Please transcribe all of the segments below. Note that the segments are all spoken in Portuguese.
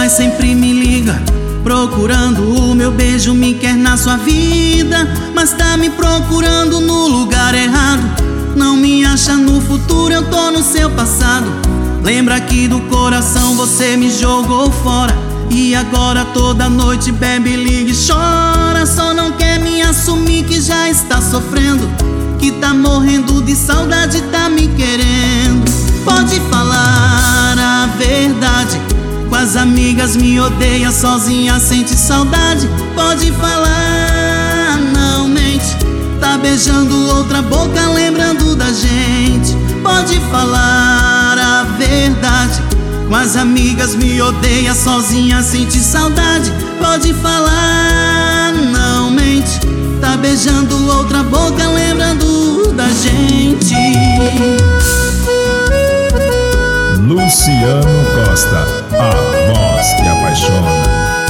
mas sempre me liga, procurando o meu beijo, me quer na sua vida, mas tá me procurando no lugar errado. Não me acha no futuro, eu tô no seu passado. Lembra que do coração você me jogou fora, e agora toda noite bebe, liga e chora. Só não quer me assumir que já está sofrendo, que tá morrendo de saudade, tá me querendo. Pode falar a verdade, com as amigas me odeia, sozinha sente saudade. Pode falar, não mente, tá beijando outra boca, lembrando da gente. Pode falar a verdade, com as amigas me odeia, sozinha sente saudade. Pode falar, não mente, tá beijando outra boca, lembrando da gente. Luciano Costa, a voz que apaixona.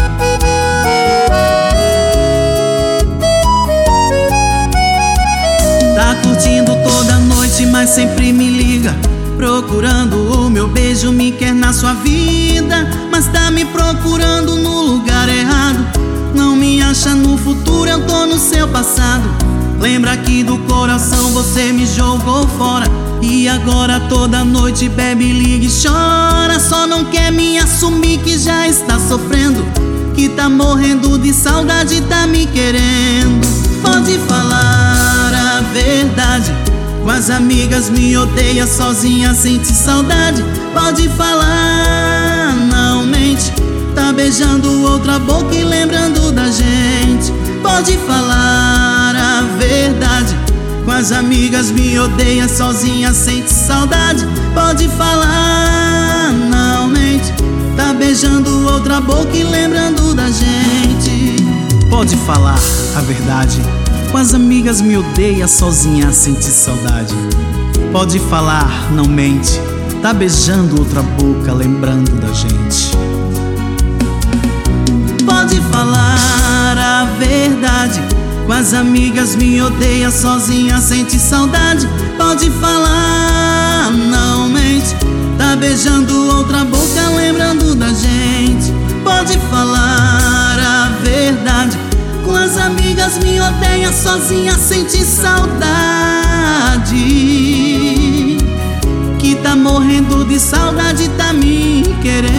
Tá curtindo toda noite, mas sempre me liga, procurando o meu beijo, me quer na sua vida, mas tá me procurando no lugar errado. Não me acha no futuro, eu tô no seu passado. Lembra que do coração você me jogou fora, e agora toda noite bebe, liga e chora. Só não quer me assumir que já está sofrendo, que tá morrendo de saudade, tá me querendo. Pode falar a verdade, com as amigas me odeia, sozinha sente saudade. Pode falar, não mente, tá beijando outra boca e lembrando da gente. Pode falar a verdade, com as amigas me odeia, sozinha sente saudade. Pode falar, não mente, tá beijando outra boca e lembrando da gente. Pode falar a verdade, com as amigas me odeia, sozinha sente saudade. Pode falar, não mente, tá beijando outra boca, lembrando da gente. Pode falar a verdade, com as amigas me odeia, sozinha sente saudade. Pode falar, não mente, tá beijando outra boca, lembrando da gente. Pode falar a verdade, com as amigas me odeia, sozinha sente saudade, que tá morrendo de saudade, tá me querendo.